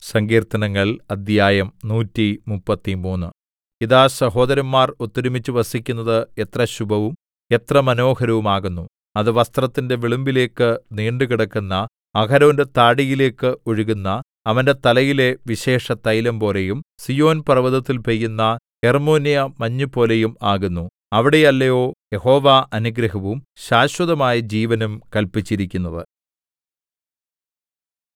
സങ്കീർത്തനങ്ങൾ അദ്ധ്യായം 133. ഇതാ സഹോദരന്മാർ ഒത്തൊരുമിച്ച് വസിക്കുന്നത് എത്ര ശുഭവും എത്ര മനോഹരവും ആകുന്നു. അത് വസ്ത്രത്തിന്റെ വിളുമ്പിലേക്ക് നീണ്ടുകിടക്കുന്ന അഹരോന്റെ താടിയിലേക്ക് ഒഴുകുന്ന അവന്റെ തലയിലെ വിശേഷതൈലം പോലെയും സീയോൻ പർവ്വതത്തിൽ പെയ്യുന്ന ഹെർമ്മോന്യ മഞ്ഞുപോലെയും ആകുന്നു. അവിടെയല്ലയോ യഹോവ അനുഗ്രഹവും ശാശ്വതമായ ജീവനും കല്പിച്ചിരിക്കുന്നത്.